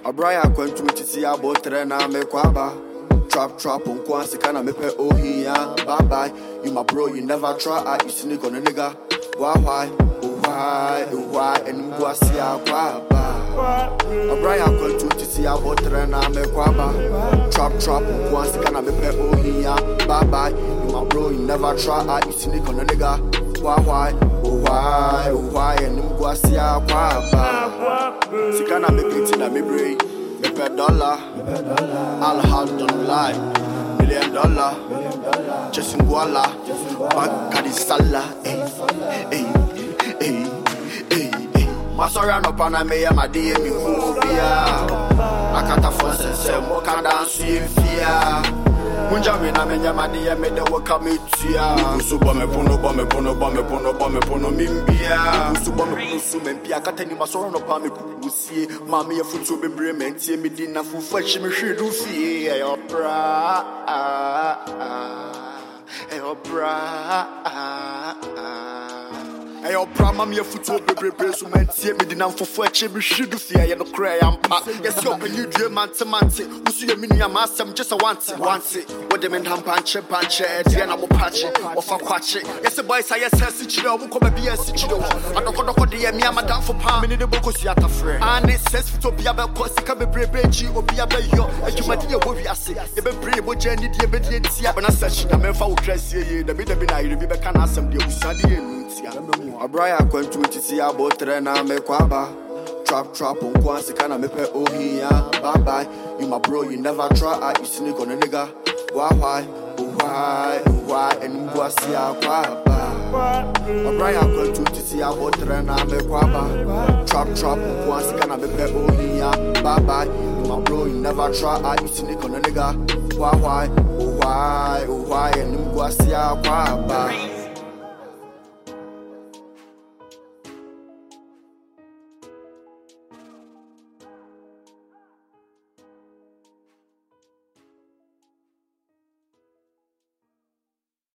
Abraya kwentu titi abotre na me kwaba. Trap on kwansi kana me pe ohiya. Bye bye, you my bro, you never try. You sneak on a nigga. Why, and mguasi kwaba. Abraya kwentu titi abotre na me kwaba. Trap on kwansi kana me pe ohiya. Bye bye, you my bro, you never try. You sneak on a nigga. Why, and mguasi kwaba. Sikana me piti na me brain. Me pe dollar. I'll have done lie. $1 million. Just in Guala. Bankadi Sala. Hey. Masora no pana me ya madie mi hubia. Akata fonse se mo kan dance fia. Munja me na me madie me de waka me tia. Usu bome pono mimbia. Usu bome pono su mempia kata ni masora no pa me kubusie. Mama ye futu bebre mentie me di na fufu achi me hwedu fie. Eyopra. Ayo prama me futu bebre so mentie me di na fufu achi me hwedu fie. Ye no kra ya mpa. Yes yo can you do mante. Usu ye minu ya masem just a want it. What them in panche e na mo pache ofa kwache. Yes boy say yes si chiro mo ko ba bia si chiro. Adoko de ye me amadam for pa me ne de boko si atafre. And it says to be aba ko sika bebre ji obi aba yo. Adwuma de ye wo wi ase. Ye bebre bo jani de be de tia bana search na me fa wo krase ye da bi na ire bi be kana asem de usade ye ntia. Abraya kwentu titi abotre na me kwaba. Trap on kwansi kana me pe ohiya. Bye bye, you my bro, you never try. You sneak on a nigga. Why, and mguasi kwaba. Abraya kwentu titi abotre na me kwaba. Trap on kwansi kana me pe ohiya. Bye bye, you my bro, you never try. You sneak on a nigga. Why, and mguasi kwaba.